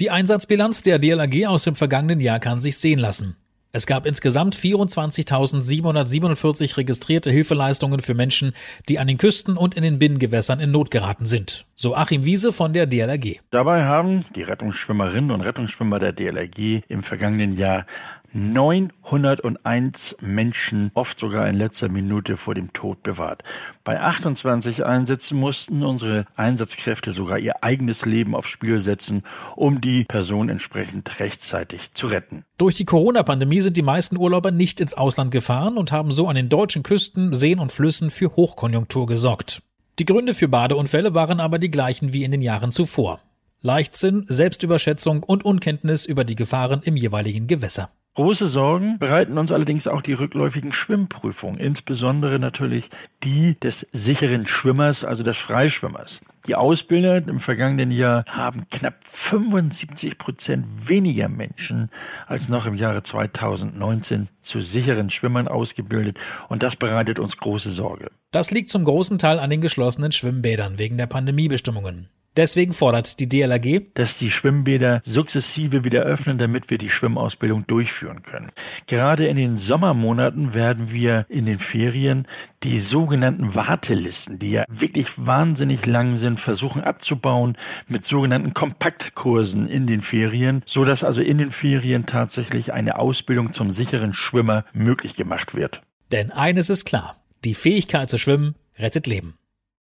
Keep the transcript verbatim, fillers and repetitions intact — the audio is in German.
Die Einsatzbilanz der D L R G aus dem vergangenen Jahr kann sich sehen lassen. Es gab insgesamt vierundzwanzigtausendsiebenhundertsiebenundvierzig registrierte Hilfeleistungen für Menschen, die an den Küsten und in den Binnengewässern in Not geraten sind. So Achim Wiese von der D L R G. Dabei haben die Rettungsschwimmerinnen und Rettungsschwimmer der D L R G im vergangenen Jahr neunhunderteins Menschen, oft sogar in letzter Minute, vor dem Tod bewahrt. Bei achtundzwanzig Einsätzen mussten unsere Einsatzkräfte sogar ihr eigenes Leben aufs Spiel setzen, um die Person entsprechend rechtzeitig zu retten. Durch die Corona-Pandemie sind die meisten Urlauber nicht ins Ausland gefahren und haben so an den deutschen Küsten, Seen und Flüssen für Hochkonjunktur gesorgt. Die Gründe für Badeunfälle waren aber die gleichen wie in den Jahren zuvor. Leichtsinn, Selbstüberschätzung und Unkenntnis über die Gefahren im jeweiligen Gewässer. Große Sorgen bereiten uns allerdings auch die rückläufigen Schwimmprüfungen, insbesondere natürlich die des sicheren Schwimmers, also des Freischwimmers. Die Ausbilder im vergangenen Jahr haben knapp fünfundsiebzig Prozent weniger Menschen als noch im Jahre zweitausendneunzehn zu sicheren Schwimmern ausgebildet, und das bereitet uns große Sorge. Das liegt zum großen Teil an den geschlossenen Schwimmbädern wegen der Pandemiebestimmungen. Deswegen fordert die D L R G, dass die Schwimmbäder sukzessive wieder öffnen, damit wir die Schwimmausbildung durchführen können. Gerade in den Sommermonaten werden wir in den Ferien die sogenannten Wartelisten, die ja wirklich wahnsinnig lang sind, versuchen abzubauen mit sogenannten Kompaktkursen in den Ferien, sodass also in den Ferien tatsächlich eine Ausbildung zum sicheren Schwimmer möglich gemacht wird. Denn eines ist klar: Die Fähigkeit zu schwimmen rettet Leben.